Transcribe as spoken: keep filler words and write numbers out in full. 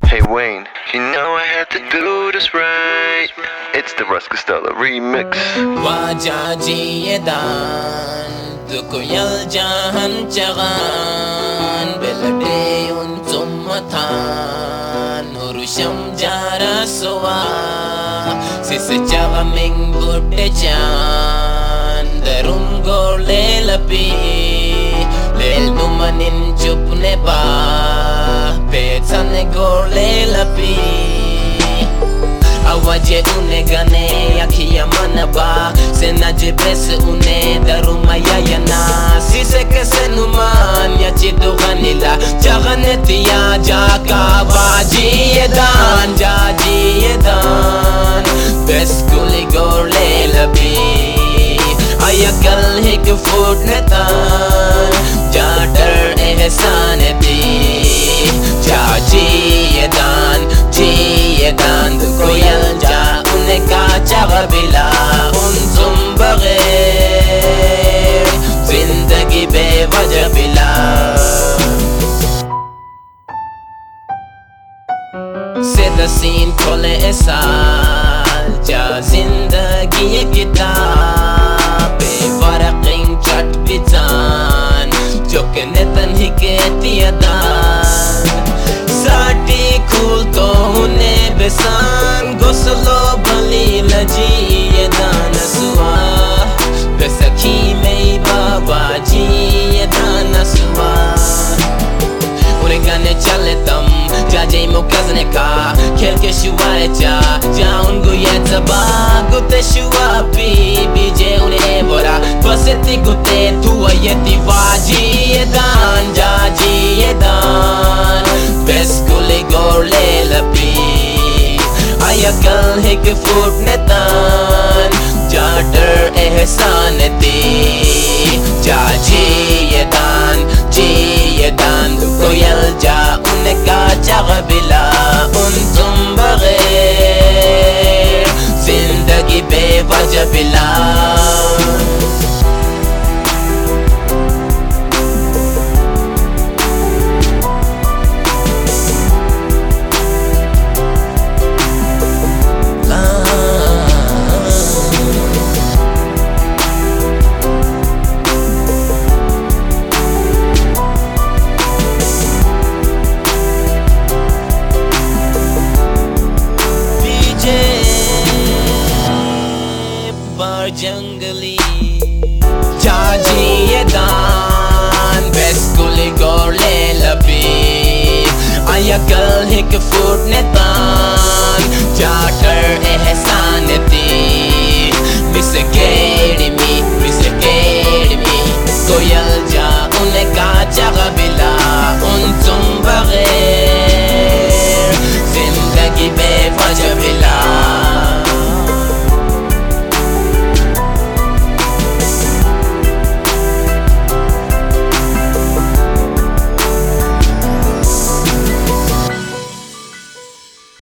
Hey Wayne, you know I had to do this right. It's the Russ Costello remix. Wajajiyedan Dukuyal jahan chagan Belade untum matan Urusham jara soa Sise chava ming budde jan Darun gorle lapi Lel numanin chupne ba Petsane gorle lapi Awaje une gane akhia manaba Sena jebes une daruma yayana Sise kese numan ya chidu ganila Chaganeti ya jaka baji yedan Jaji yedan Bes guli gorle labi Ayakal hik foot netan Jadar ehsaneti Jaji yedan Ji yedan Koyal ja uneka chagabila Untum bagher Zindagi be wajabila Seda scene kole esal Ja zindagi ye kitab Be waraqing chat bitan Jokenetan hiketi yadan Sati khul to hune besan Goslo bali laji yedan aswa Besakhi mei baba ji yedan aswa Ure gane chale tam Jaje mo kazne ka Khel ke shuare cha Ja ungu yetaba Gute shua pi Bije une bora Baseti gute Tua yeti vaji yedan Jaji yedan Bes gule gorle lapi Ayakal hik foot netan Jadar ehsaneti Jaji yedan Ji yedan Koyal ja uneka chagabila Untum bagher Zindagi be wajabila Jungly Jaji yedan Bes guli gorle labi Ayakal hik foot netan Jadar ehsan